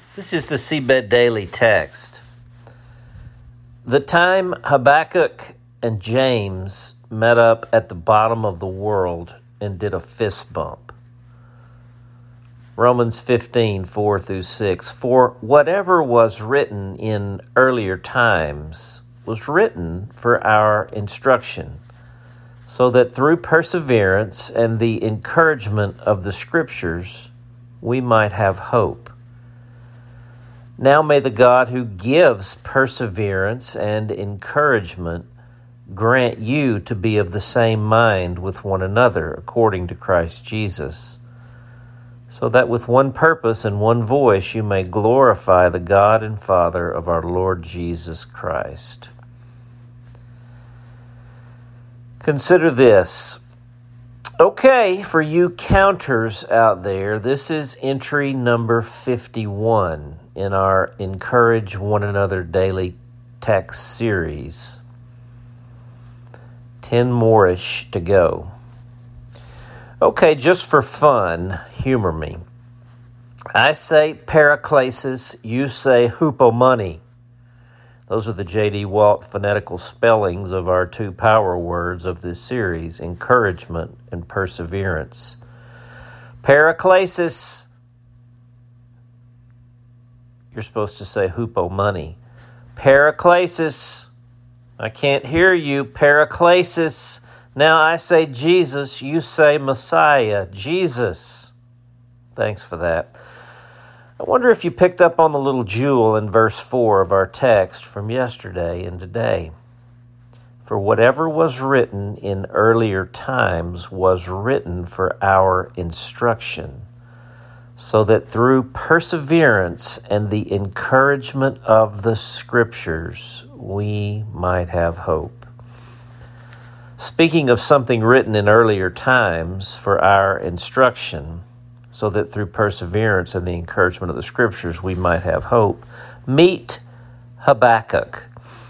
This is the Seabed Daily Text. The time Habakkuk and James met up at the bottom of the world and did a fist bump. Romans 15, 4 through 6. For whatever was written in earlier times was written for our instruction, so that through perseverance and the encouragement of the Scriptures we might have hope. Now may the God who gives perseverance and encouragement grant you to be of the same mind with one another according to Christ Jesus, so that with one purpose and one voice you may glorify the God and Father of our Lord Jesus Christ. Consider this. Okay, for you counters out there, this is entry number 51 in our Encourage One Another Daily Text series. 10 more-ish to go. Okay, just for fun, humor me. I say paraklesis, you say hupomone. Those are the J.D. Walt phonetical spellings of our two power words of this series, encouragement and perseverance. Paraklesis, you're supposed to say hupomone. Paraklesis, I can't hear you. Paraklesis, now I say Jesus, you say Messiah, Jesus. Thanks for that. I wonder if you picked up on the little jewel in verse 4 of our text from yesterday and today. For whatever was written in earlier times was written for our instruction, so that through perseverance and the encouragement of the Scriptures we might have hope. Speaking of something written in earlier times for our instruction, so that through perseverance and the encouragement of the Scriptures we might have hope. Meet Habakkuk,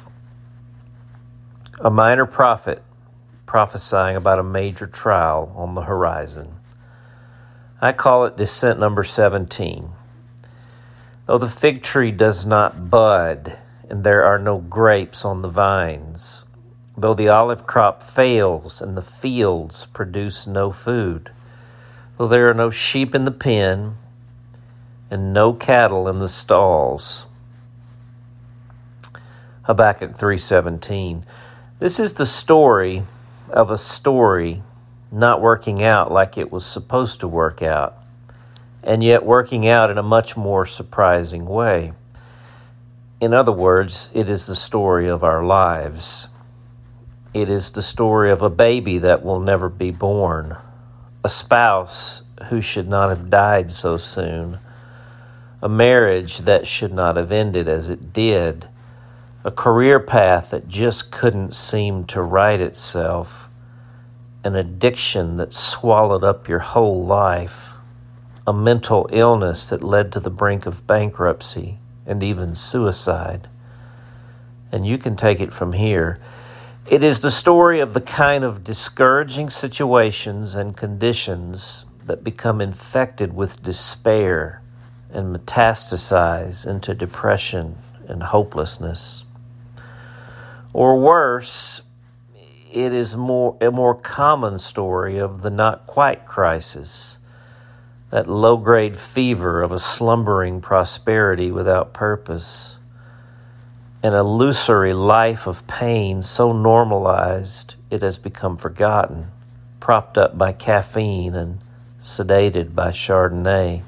a minor prophet prophesying about a major trial on the horizon. I call it descent number 17. Though the fig tree does not bud and there are no grapes on the vines, though the olive crop fails and the fields produce no food, though there are no sheep in the pen and no cattle in the stalls. Habakkuk 3:17. This is the story of a story not working out like it was supposed to work out, and yet working out in a much more surprising way. In other words, it is the story of our lives. It is the story of a baby that will never be born, a spouse who should not have died so soon, a marriage that should not have ended as it did, a career path that just couldn't seem to right itself, an addiction that swallowed up your whole life, a mental illness that led to the brink of bankruptcy and even suicide. And you can take it from here. It is the story of the kind of discouraging situations and conditions that become infected with despair and metastasize into depression and hopelessness. Or worse, it is a more common story of the not quite crisis, that low-grade fever of a slumbering prosperity without purpose, an illusory life of pain so normalized it has become forgotten, propped up by caffeine and sedated by Chardonnay.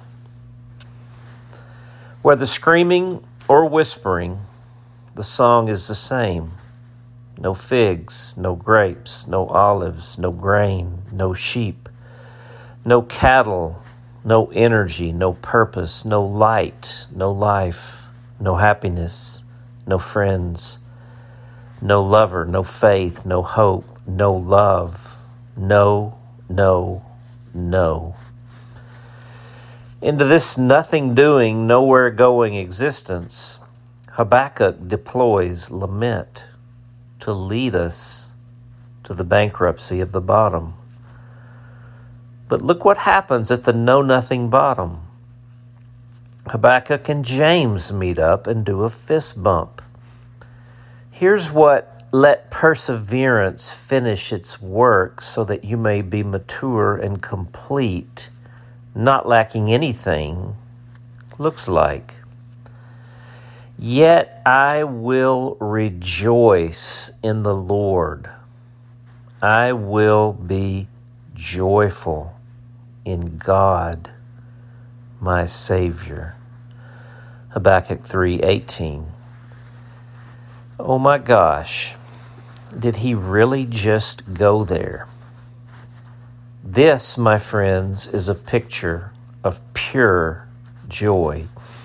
Whether screaming or whispering, the song is the same. No figs, no grapes, no olives, no grain, no sheep, no cattle, no energy, no purpose, no light, no life, no happiness, no friends, no lover, no faith, no hope, no love, no. Into this nothing-doing, nowhere-going existence, Habakkuk deploys lament to lead us to the bankruptcy of the bottom. But look what happens at the know-nothing bottom. Habakkuk and James meet up and do a fist bump. Here's what let perseverance finish its work so that you may be mature and complete, not lacking anything, looks like. Yet I will rejoice in the Lord. I will be joyful in God, my Savior. Habakkuk 3:18. Oh my gosh, did he really just go there? This, my friends, is a picture of pure joy.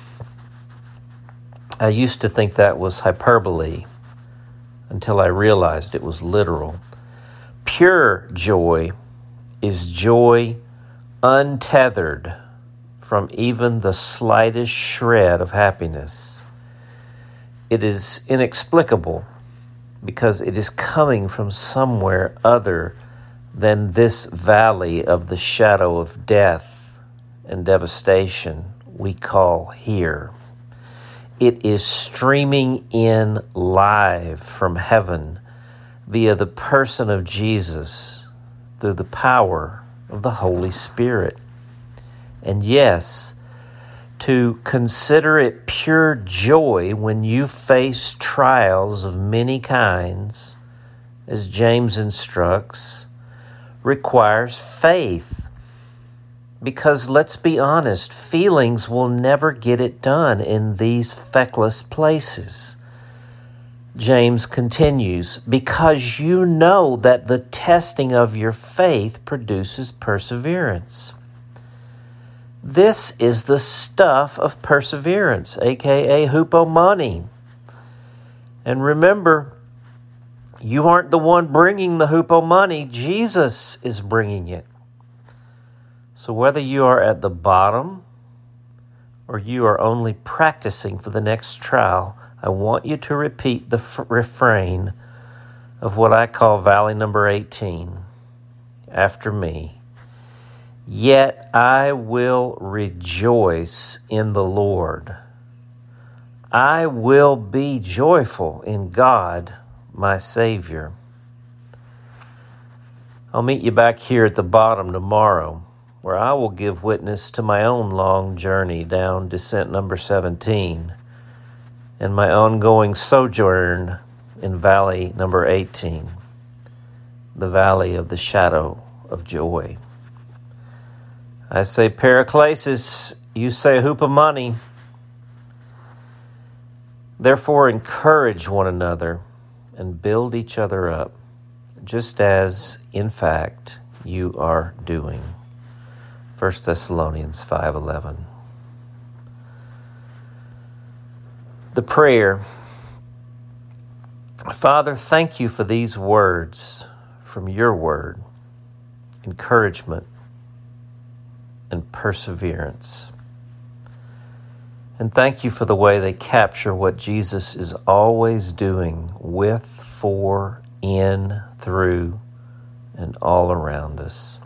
I used to think that was hyperbole until I realized it was literal. Pure joy is joy untethered from even the slightest shred of happiness. It is inexplicable because it is coming from somewhere other than this valley of the shadow of death and devastation we call here. It is streaming in live from heaven via the person of Jesus through the power of the Holy Spirit. And yes, to consider it pure joy when you face trials of many kinds, as James instructs, requires faith. Because let's be honest, feelings will never get it done in these feckless places. James continues, because you know that the testing of your faith produces perseverance. This is the stuff of perseverance, aka hupomone. And remember, you aren't the one bringing the hupomone, Jesus is bringing it. So whether you are at the bottom or you are only practicing for the next trial, I want you to repeat the refrain of what I call Valley number 18 after me. Yet I will rejoice in the Lord. I will be joyful in God, my Savior. I'll meet you back here at the bottom tomorrow, where I will give witness to my own long journey down descent number 17 and my ongoing sojourn in valley number 18, the valley of the shadow of joy. I say paraklesis, you say hupomone. Therefore, encourage one another and build each other up, just as, in fact, you are doing. 1 Thessalonians 5:11. The prayer. Father, thank you for these words from your word, encouragement and perseverance. And thank you for the way they capture what Jesus is always doing with, for, in, through, and all around us.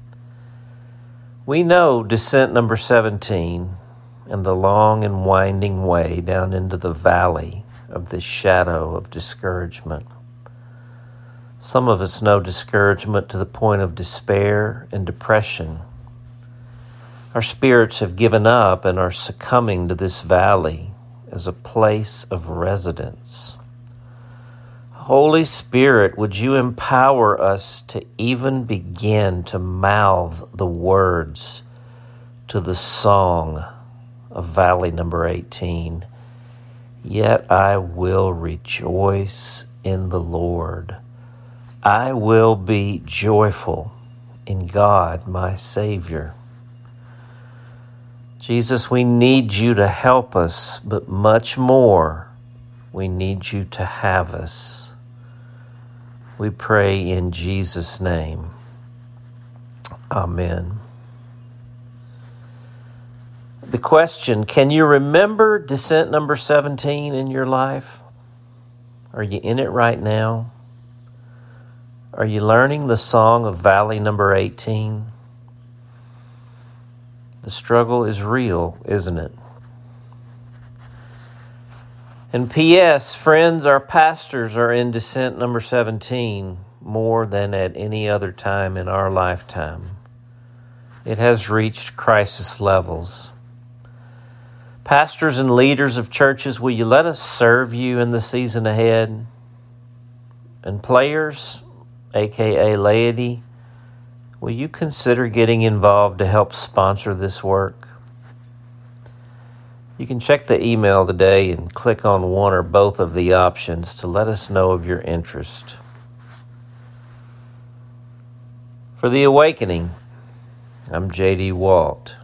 We know descent number 17 and the long and winding way down into the valley of this shadow of discouragement. Some of us know discouragement to the point of despair and depression. Our spirits have given up and are succumbing to this valley as a place of residence. Holy Spirit, would you empower us to even begin to mouth the words to the song of Valley number 18. Yet I will rejoice in the Lord. I will be joyful in God, my Savior. Jesus, we need you to help us, but much more, we need you to have us. We pray in Jesus' name. Amen. The question, can you remember descent number 17 in your life? Are you in it right now? Are you learning the song of Valley number 18? The struggle is real, isn't it? And P.S., friends, our pastors are in descent number 17 more than at any other time in our lifetime. It has reached crisis levels. Pastors and leaders of churches, will you let us serve you in the season ahead? And players, aka laity, will you consider getting involved to help sponsor this work? You can check the email today and click on one or both of the options to let us know of your interest. For The Awakening, I'm J.D. Walt.